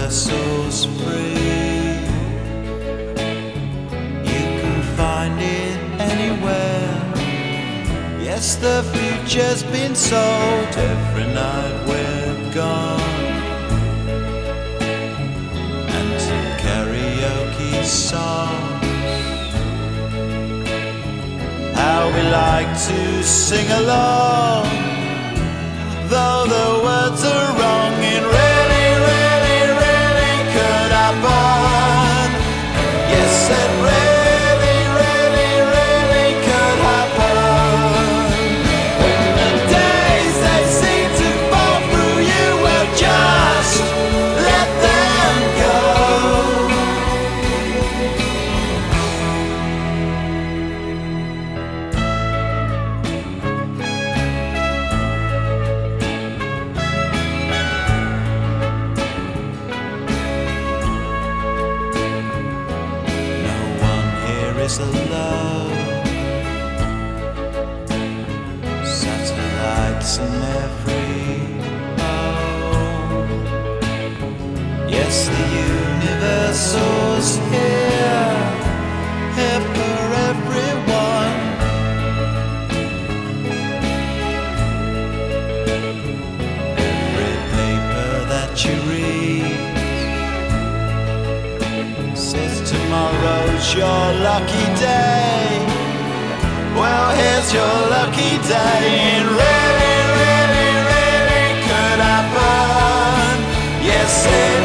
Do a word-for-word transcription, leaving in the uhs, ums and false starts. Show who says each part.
Speaker 1: universal's free. You can find it anywhere. Yes, the future's been sold every night we're gone. And some karaoke songs, how we like to sing along, though the words are wrong. It really, really, really could happen. Yes, it really, really, really could happen. When the days they seem to fall through you, well, just let them go. Is alone, satellites in every home. Yes, the universal's here, here for everyone. Every paper that you read says tomorrow's your lucky day. Well, here's your lucky day. It really, really, really could happen. Yes, it